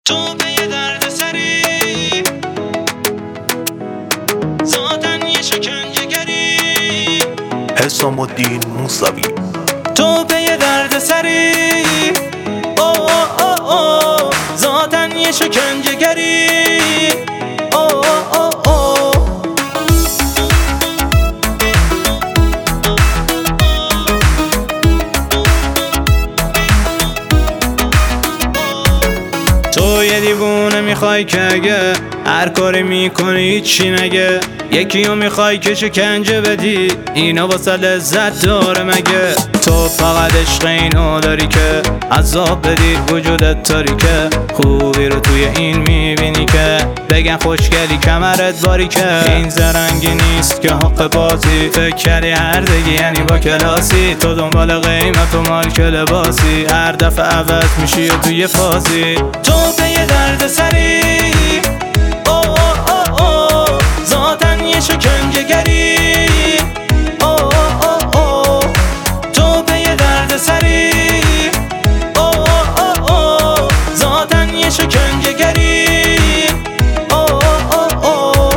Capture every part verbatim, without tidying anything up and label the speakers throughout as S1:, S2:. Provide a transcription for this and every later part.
S1: تو به درد سری ذاتن یه شکنجه‌گری
S2: حسام الدین موسوی.
S1: تو به درد سری او او او او ذاتن یه شکنجه‌گری او او او تو یه دیوونه میخوای که اگه هر کاری میکنی چی نگه، یکی رو میخوای که شکنجه بدی، اینا واسه لذت داره مگه؟ تو فقط عشق اینو داری که عذاب بدی وجودت تاریکه، خوبی رو توی این میبینی که بگن خوشگلی کمرت باریکه. این زرنگی نیست که حق بازی، فکر کردی هر دگی یعنی با کلاسی، تو دنبال قیمت و مارک لباسی، هر دفعه عوض میشی و توی فازی. تو به یه درد سری او او او او ذاتن یه شکنجه‌گری او او او تو به یه درد سری او او او ذاتن یه شکنجه‌گری او او او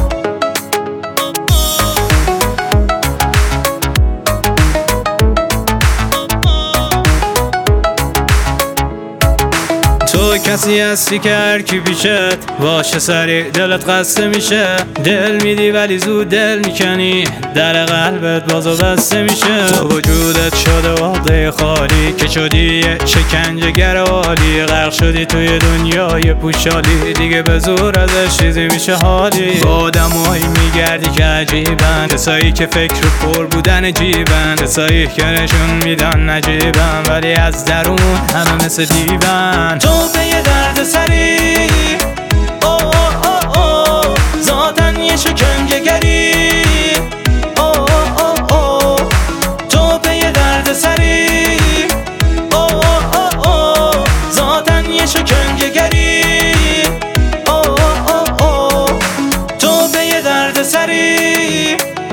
S1: تو کسی هستی که هر کی پیشت باشه سریع دلت قصه میشه، دل میدی ولی زود دل میکنی، در قلبت بازو بسته میشه. تو وجودت شده واقع خالی که شدی یه شکنجه‌گر عالی، غرق شدی توی دنیای پوشالی، دیگه به زور ازش چیزی میشه حالی. با آدمایی میگردی که عجیبن، کسایی که فکر رو پر بودن جیبن، کسایی که نشون میدن نجیبن ولی از درون همه مثل دیوان. تو به یه درد سری او او او ذاتن یه شکنجه‌گری او او او تو به یه درد سری او او او ذاتن یه شکنجه‌گری او او او تو به یه درد سری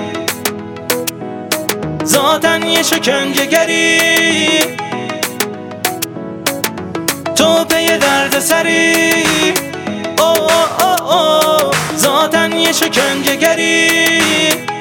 S1: ذاتن یه شکنجه‌گری تو به یه درد سری او او او او ذاتن یه شکنجه‌گری